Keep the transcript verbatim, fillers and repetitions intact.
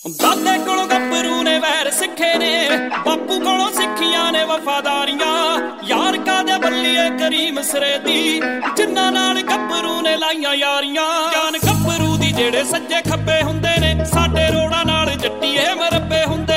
ਦਾਦੇ ਕੋਲੋਂ ਗੱਭਰੂ ਨੇ ਵੈਰ ਸਿੱਖੇ ਨੇ, ਬਾਪੂ ਕੋਲੋਂ ਸਿੱਖੀਆਂ ਨੇ ਵਫਾਦਾਰੀਆਂ। ਯਾਰ ਕਾਦੇ ਬੱਲੀਏ ਕਰੀਮ ਸਿਰੇ ਦੀ, ਜਿੰਨਾਂ ਨਾਲ ਗੱਭਰੂ ਨੇ ਲਾਈਆਂ ਯਾਰੀਆਂ। ਜਾਨ ਗੱਭਰੂ ਦੀ ਜਿਹੜੇ ਸੱਜੇ ਖੱਬੇ ਹੁੰਦੇ ਨੇ, ਸਾਡੇ ਰੋੜਾਂ ਨਾਲ ਜੱਟੀਏ ਮਰੱਬੇ ਹੁੰਦੇ